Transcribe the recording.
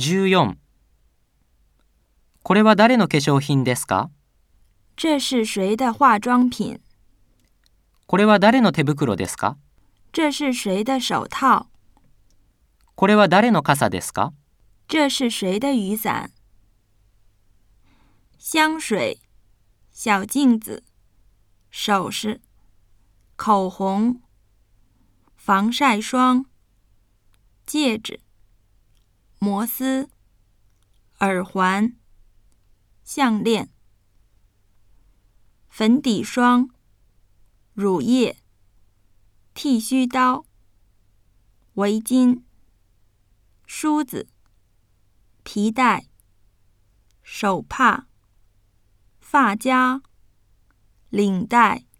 14。これは誰の化粧品ですか？ 这是谁的化妆品？ これは誰の手袋ですか？ 这是谁的手套？ これは誰の傘ですか？ 这是谁的雨伞？香水、小镜子、首饰、口红、防晒霜、戒指、摩丝、耳环、项链、粉底霜、乳液、剃须刀、围巾、梳子、皮带、手帕、发夹、领带、